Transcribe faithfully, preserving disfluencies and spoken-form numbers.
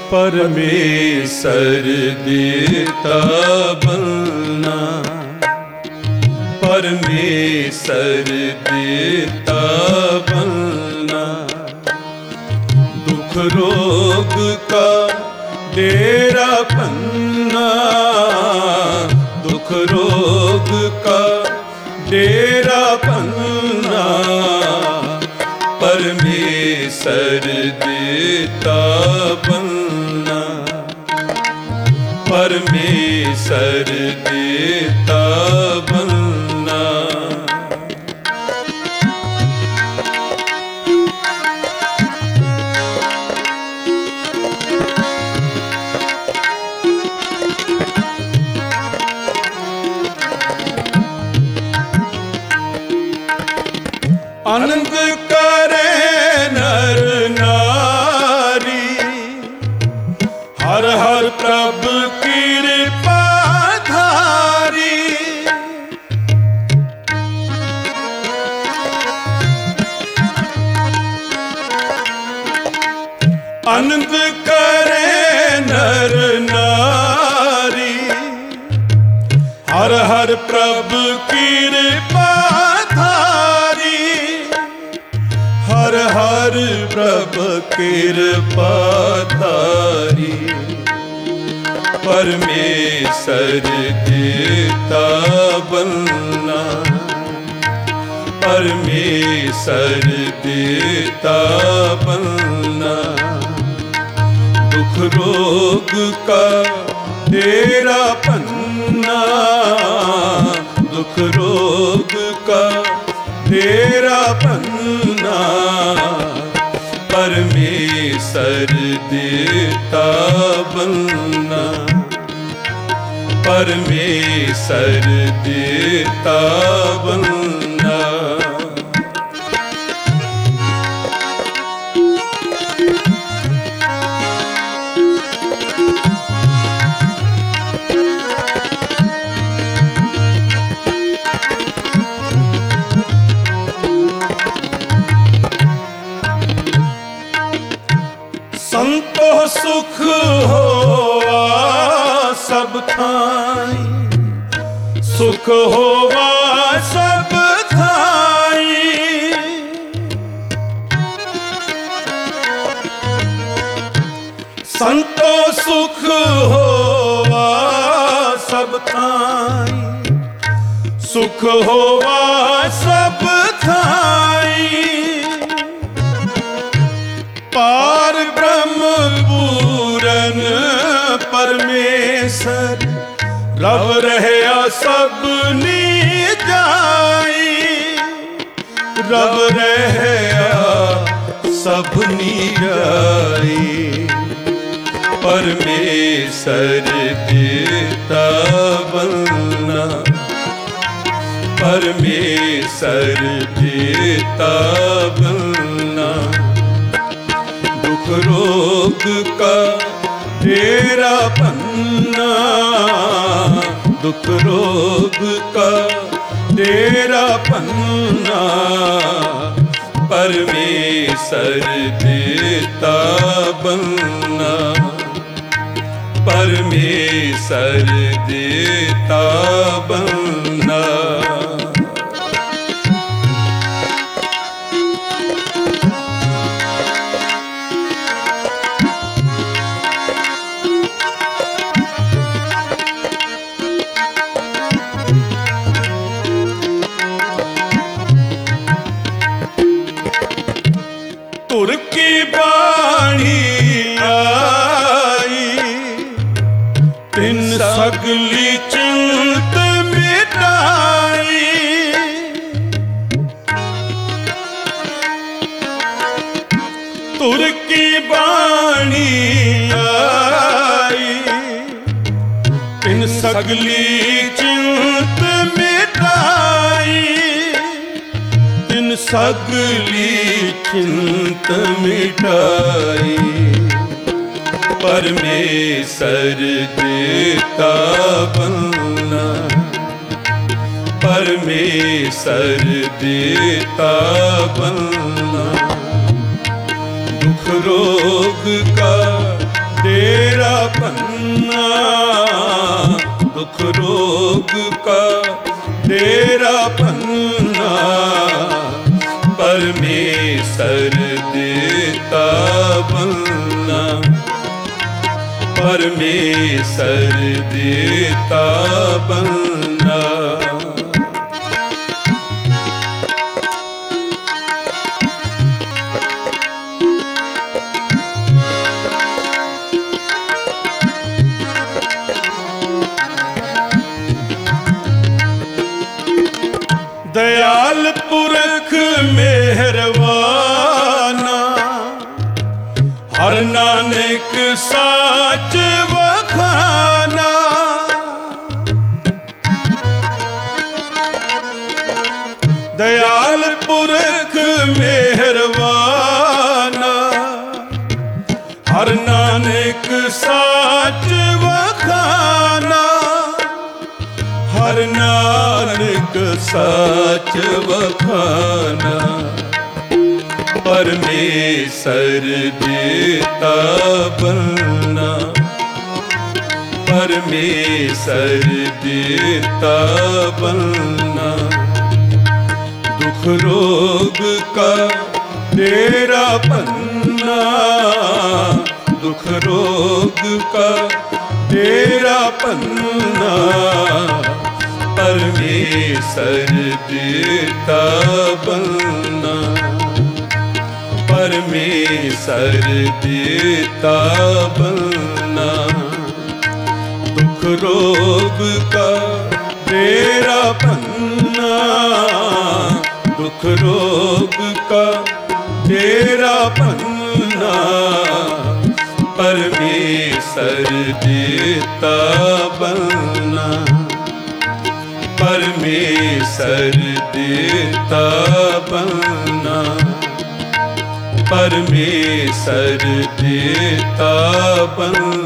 परमेश्वर देता बनना, परमेश्वर देता बनना। दुख रोग का डेरा पन्ना, दुख रोग का डेरा पन्ना, परमेश्वर देता बनना, परमेश्वर देता बनना। आनंद करे नर नारी, हर हर प्रभु कृपा धारी। आनंद करे नर नारी, हर हर प्रभु कृपा धारी, हर हर प्रभु कृपा धारी। परमेश्वर देता बनना, परमेश्वर देता बनना। दुख रोग का डेरा पन्ना, दुख रोग का डेरा पन्ना, परमेश्वर देता बनना, परमेश्वर देता बनना। संतो सुख होवा सब थाई, सुख होवा सब थाई। संतो सुख होवा सब थाई, सुख होवा सब थाई। पार ब्रह्म पूरन परमेश्वर, रब रहया सबनी जाई, रब रहया सबनी जाई। परमेश्वर देता बनना, परमेश्वर देता बनना। दुख रोग का डेरा पन्ना, दुख रोग का डेरा पन्ना, परमेश्वर देता बनना, परमेश्वर देता बनना। तुर की बाणी आई, तिन सगली चिंत मिटाई। तुर की बाणी आई, तिन सगली चिंत मिटाई, तिन सगली चिंत मिटाई। परमेश्वर देता बनना, परमेश्वर देता बनना। दुख रोग का दे पन्ना, दुख रोग का तेरा पन्ना, परमेश्वर देता बनना, परमेश्वर देता बनना। दयाल पुरख मेहरबाना, हर नानक साच वखाना। दयाल पुरख मेहरबाना, हर नानक साच वखाना, हर नानक साच वखाना। परमेश्वर देता बनना, परमेश्वर देता बनना। दुख रोग का तेरा पन्ना, दुख रोग का तेरा पन्ना, परमेश्वर देता बनना, परमेश्वर देता बनना। दुख रोग का तेरा पन्ना, दुख रोग का तेरा पन्ना, परमेश्वर देता बनना, परमेश्वर देता बनना, परमेश्वर देता बनना।